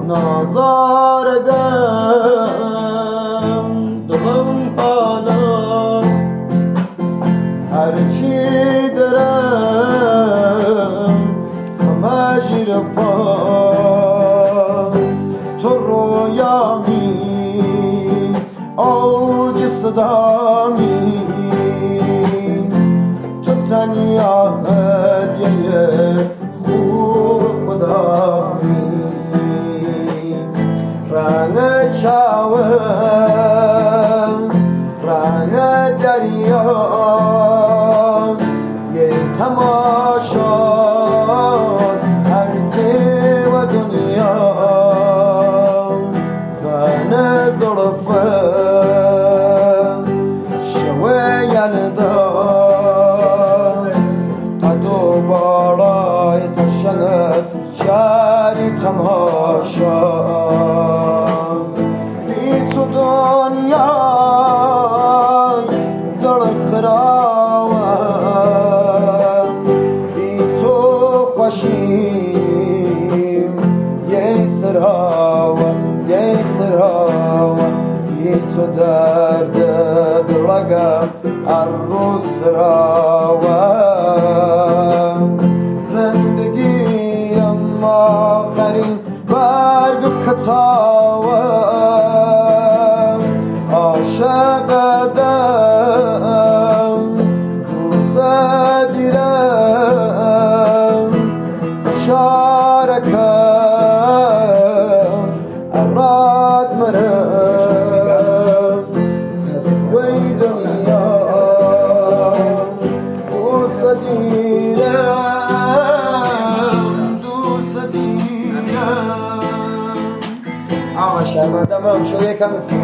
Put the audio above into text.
نازاردم دلم حالا هرچی درم خمه جیر پا تو رویامی اوج صدامی تو تنیا هدیه خوب خدامی رنگ چاوم رنگ دریا یه تماشاد عرضی و دنیا غن ظرفم شوه یلداز قد و بارای قشنگ جاری تماشا بی تو دنیای در خراوم بی تو خوشیم یه سراوم بی تو درد دلگم عروس سراوم زندگیم آخرین برگ کتاوم عاشقدم دوست دیرم شارکم اراد مرم حسوی دنیا دوست دیرم آقا شرمندم هم شو یکم